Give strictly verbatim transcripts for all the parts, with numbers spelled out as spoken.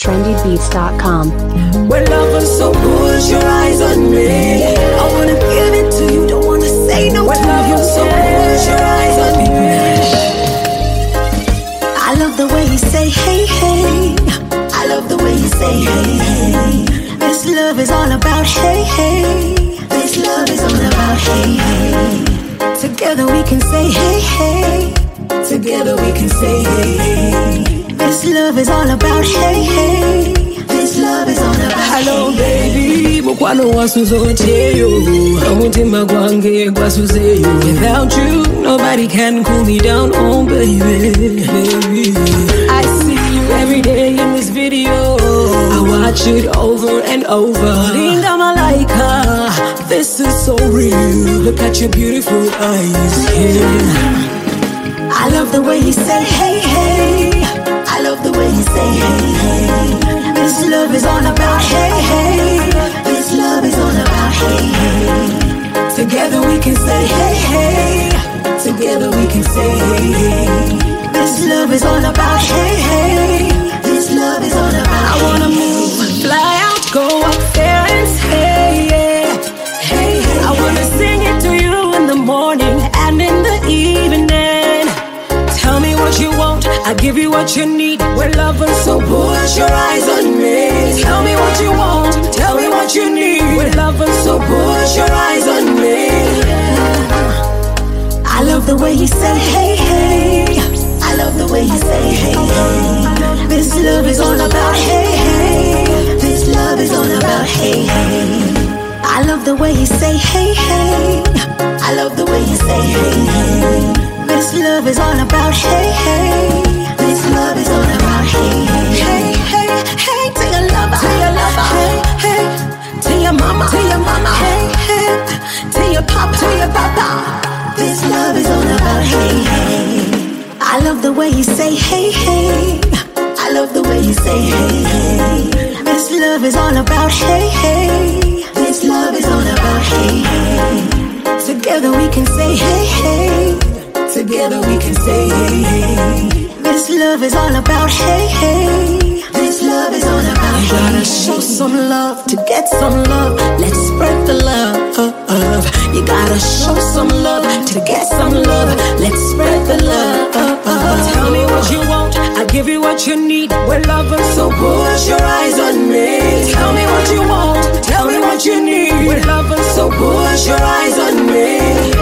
trendy beats dot com. We're lovers, so put your eyes on me. I wanna give it to you, don't wanna say no. We're lovers, so put your eyes on me. I love the way you say hey hey. I love the way you say hey hey. This love is all about hey hey. This love is all about hey hey. Together we can say hey hey. Together we can say hey hey. This love is all about hey hey. This love is all about hello baby. Mukwano wasuzoteyo. Amutima gwange gwasuzeyo. Without you, nobody can cool me down. Oh baby, baby. I see you every day in this video. I watch it over and over. Linda Malaika, this is so real. Look at your beautiful eyes. Yeah. I love the way you say hey hey. I love the way you say hey hey. This love is all about hey hey. This love is all about hey hey. Together we can say hey hey. Together we can say hey hey. This love is all about hey hey. This love is all about I wanna move, fly out, go up there and say yeah. Hey, hey, I wanna sing it to you in the morning and in the evening. Tell me what you want, I give you what you need. We're lovers, so put your eyes on me. Tell me what you want, tell me what you need. We're lovers, so put your eyes on me. I love the way you say hey hey. I love the way you say hey hey. This love is all about hey hey. This love is all about hey hey. I love the way you say hey hey. I love the way you say hey hey. This love is all about hey hey. This love is all about hey hey. Hey hey hey to your lover, to your lover. Hey hey to your mama, to your mama. Hey hey to your papa, to your papa. This love is all about hey hey. I love the way you say hey hey. I love the way you say hey hey. This love is all about hey hey. This love is all about hey hey. Together we can say hey hey. Together we can say hey hey. This love is all about hey hey. This love is all about hey hey. Gotta show some love to get some love. Let's spread the love. You gotta show some love to get some love. Let's spread the love. Tell me what you want, I give you what you need. We're lovers, so put your eyes on me. Tell me what you want, tell me what you need. We're lovers, so put your eyes on me.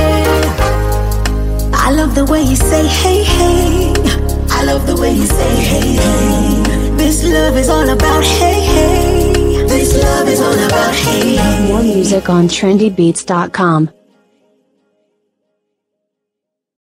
I love the way you say hey hey. I love the way you say hey hey. This love is all about hey hey. This love is all about hey hey. More music on trendy beats dot com.